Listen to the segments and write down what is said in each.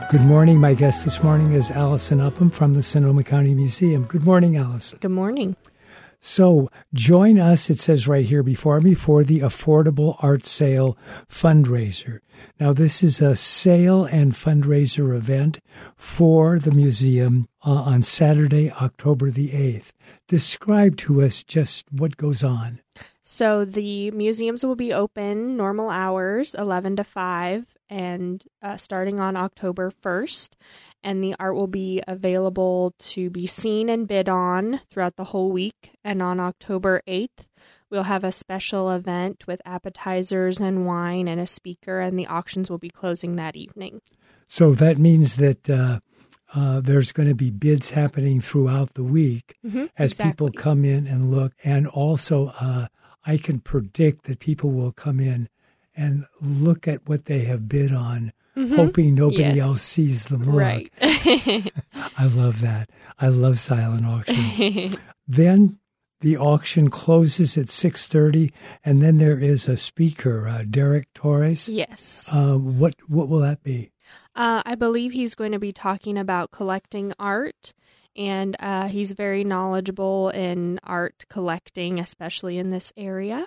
Good morning. My guest this morning is Allison Upham from the Sonoma County Museum. Good morning, Allison. Good morning. So join us, it says right here before me, for the Affordable Art Sale fundraiser. Now, this is a sale and fundraiser event for the museum on Saturday, October the 8th. Describe to us just what goes on. So the museums will be open normal hours, 11 to 5, and starting on October 1st. And the art will be available to be seen and bid on throughout the whole week. And on October 8th, we'll have a special event with appetizers and wine and a speaker, and the auctions will be closing that evening. So that means that there's going to be bids happening throughout the week as people come in and look. And also, I can predict that people will come in and look at what they have bid on, hoping nobody else sees them look. Right. I love that. I love silent auctions. Then the auction closes at 6:30, and then there is a speaker, Derek Torres. Yes. What will that be? I believe he's going to be talking about collecting art, and he's very knowledgeable in art collecting, especially in this area.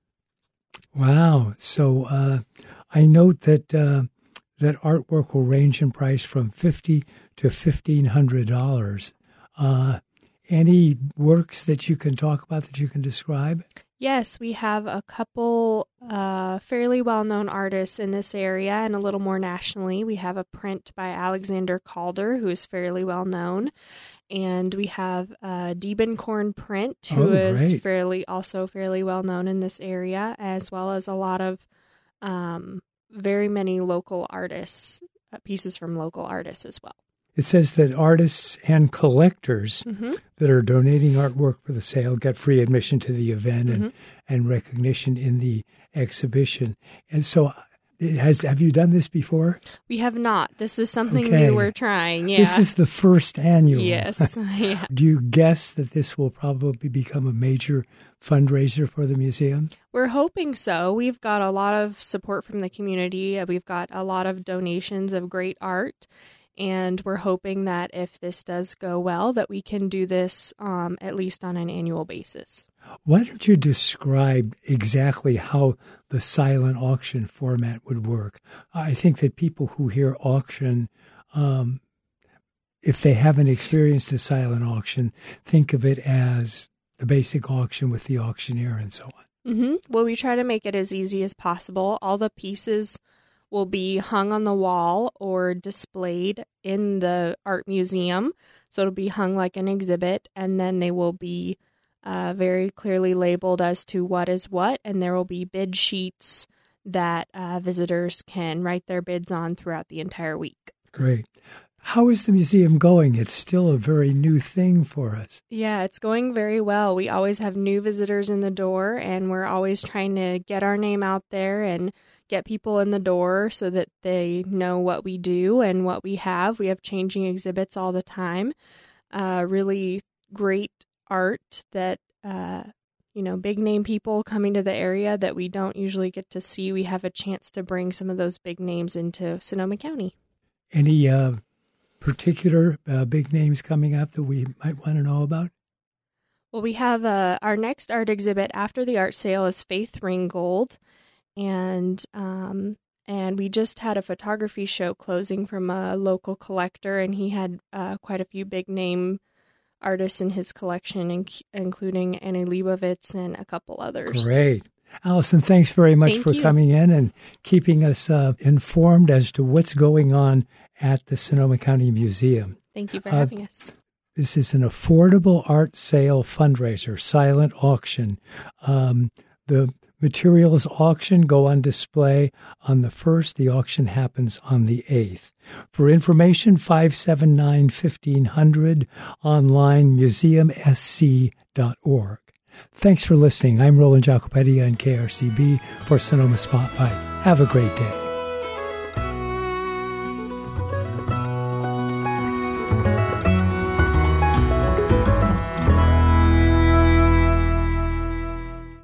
Wow. So I note that that artwork will range in price from $50 to $1,500. Any works that you can talk about, that you can describe? Yes, we have a couple fairly well-known artists in this area and a little more nationally. We have a print by Alexander Calder, who is fairly well-known. And we have a Diebenkorn print, who is fairly well-known in this area, as well as a lot of very many local artists, pieces from local artists as well. It says that artists and collectors that are donating artwork for the sale get free admission to the event and recognition in the exhibition. And so have you done this before? We have not. This is something new we're trying. Yeah. This is the first annual. Yes. Yeah. Do you guess that this will probably become a major fundraiser for the museum? We're hoping so. We've got a lot of support from the community. We've got a lot of donations of great art. And we're hoping that if this does go well, that we can do this at least on an annual basis. Why don't you describe exactly how the silent auction format would work? I think that people who hear auction, if they haven't experienced a silent auction, think of it as the basic auction with the auctioneer and so on. Well, we try to make it as easy as possible. All the pieces will be hung on the wall or displayed in the art museum. So it'll be hung like an exhibit, and then they will be very clearly labeled as to what is what, and there will be bid sheets that visitors can write their bids on throughout the entire week. Great. How is the museum going? It's still a very new thing for us. Yeah, it's going very well. We always have new visitors in the door, and we're always trying to get our name out there and get people in the door so that they know what we do and what we have. We have changing exhibits all the time. Really great art that, big name people coming to the area that we don't usually get to see. We have a chance to bring some of those big names into Sonoma County. Any particular big names coming up that we might want to know about? Well, we have our next art exhibit after the art sale is Faith Ringgold, and we just had a photography show closing from a local collector, and he had quite a few big name artists in his collection, including Annie Leibovitz and a couple others. Great. Allison, thanks very much for coming in and keeping us informed as to what's going on at the Sonoma County Museum. Thank you for having us. This is an affordable art sale fundraiser, silent auction. The materials auction go on display on the 1st. The auction happens on the 8th. For information, 579-1500, online, museumsc.org. Thanks for listening. I'm Roland Jacopetti on KRCB for Sonoma Spotlight. Have a great day.